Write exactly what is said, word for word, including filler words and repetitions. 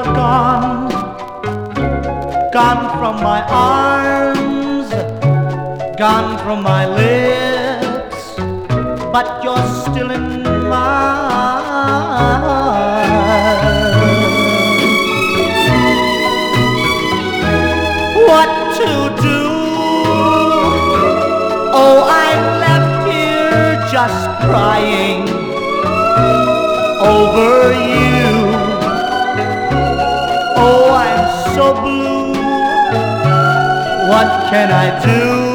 gone, gone from my arms, gone from my lips, but you're still in my arms. What to do? Oh, I'm left here just crying over you. Oh, I'm so blue. What can I do?